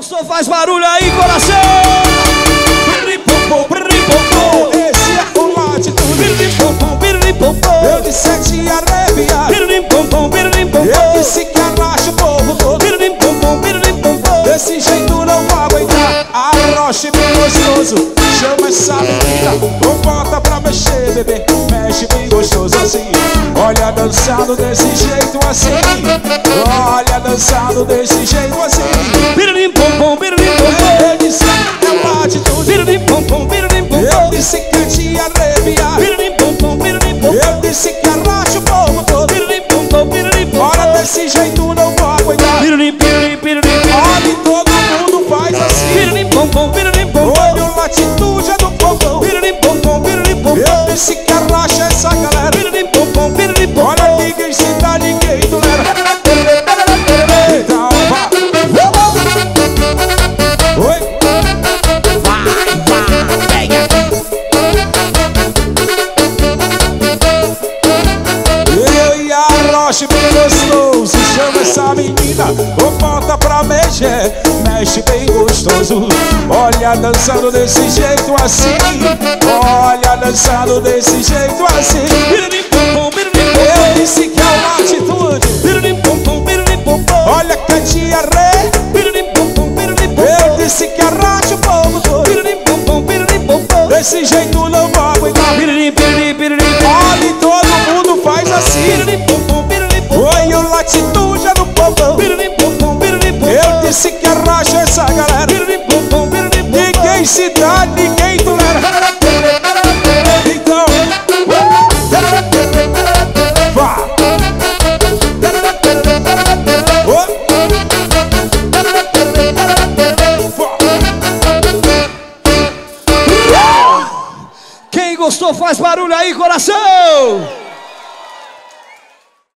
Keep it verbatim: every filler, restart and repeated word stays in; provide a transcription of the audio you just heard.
Gostou? Faz barulho aí, coração! Esse é o Latitude. Eu disse é de arrepiar. Eu disse que arracha o povo todo. Desse jeito não vou aguentar. Arroche bem gostoso, chama essa menina. Ou bota pra mexer, bebê. Mexe bem gostoso assim. Olha dançando desse jeito assim. Olha dançando desse jeito assim. Eu disse que é Latitude. Eu disse que é de arrepiar. Eu disse que arracha o povo todo. Olha desse jeito não vou aguentar. Olha todo mundo faz assim. Olha o Latitude é do povão. Eu disse que arracha essa galera. Olha ninguém se dá, ninguém tolera. Então vá. Oi? Eu e a Roche bem gostoso, chama essa menina. Ou bota pra mexer, mexe bem gostoso. Olha dançando desse jeito assim. Olha dançando desse jeito assim. Eu disse que é o Latitude. Olha que é diarreia. Eu disse que arracha o povo todo. Desse jeito não vou aguentar. Olha todo mundo faz assim. Oi, o Latitude é do povão. Eu disse que arracha essa galera. Ninguém se dá, ninguém tolera. Então vá. Quem gostou faz barulho aí, coração!